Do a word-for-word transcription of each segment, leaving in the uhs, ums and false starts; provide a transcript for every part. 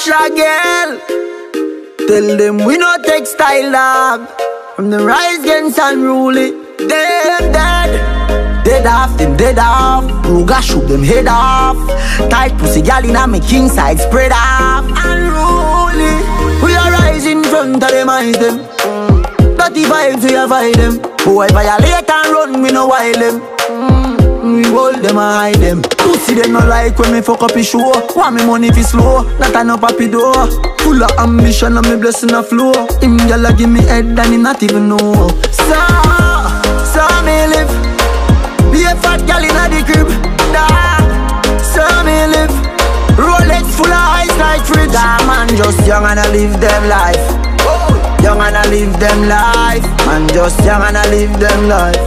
extra girl. Tell them we no textile dog. From the rise against unruly, dead, dead. Dead off, them dead off. Ruga shoot them head off. Tight pussy gal inna me king side spread off. Unruly, we are rising in front of them eyes them. Dirty vibes we avoid them. Boy violate and run, we no wild them. We hold them and hide them. Pussy them no like when me fuck up his show. Want me money fi slow, not an up happy door. Full of ambition and me blessing a flow. Him gyal give me head and he not even know. So, so me live. Be a fat gyal inna the crib. Da, so me live. Rolex full of ice like fridge. Da man just young and I live them life. Young and I live them life. Man just young and I live them life.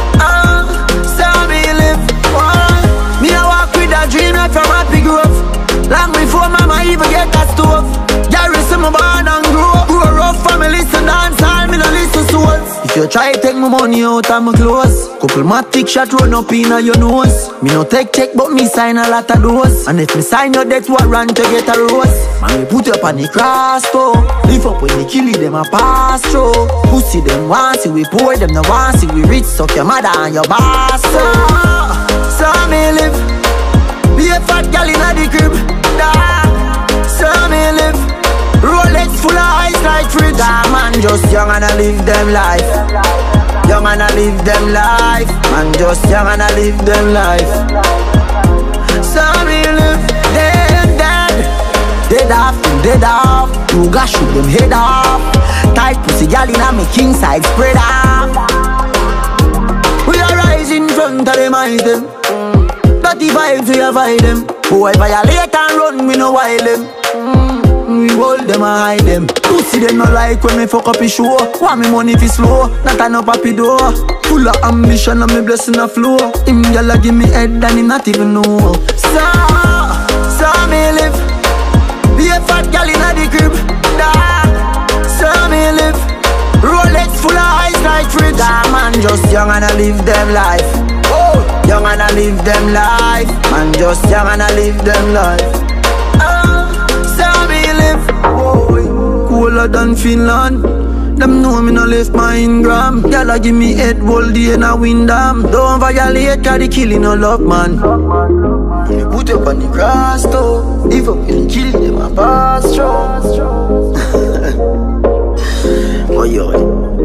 Me a walk with a dream right from Happy Grove. Long before mama even get a stove. Gary see me born and grow. Grow rough family listen dance all, me no listen souls. If you try take my money out of my clothes, couple matic shot run up in your nose. Me no take check but me sign a lot of those. And if me sign your death warrant to get a rose, man me put you up on the cross toe. Lift up when they kill it, them a pass through. Pussy them want see we poor, them no want see we rich. Suck your mother and your boss. So, so me live. Be a fat gal inna the crib. Da, so me live. Rolex full of ice like fridge. Da man just young and I live them life. Young and I live them life. Man just young and I live them life. So me live. Dead, dead. Dead off, them dead off. Ruga shoot them head off. Tight pussy gal inna me king side spread off. We are rising in front of them eyes them. Dirty vibes we avoid them. Boy violate and run, we no wild them. mm, We hold them and hide them. Pussy them no like when me fuck up his show. Want me money fi slow, not an up happy door. Full of ambition and me blessing a flow. Him gyal give me head and he not even know. So, so me live. Be a fat gal inna the crib. Da, so me live. Rolex full of ice like fridge. Da man just young and I live them life. Young and I live them life. Man just young and I live them life. uh, So me live. Whoa. Cooler than Finland. Them know me no left my Ingram. Y'all give me head all day and I win them. Don't violate cause the killing no love man. When you put up on the grass though, if up when you kill them I pass through. Oh yo.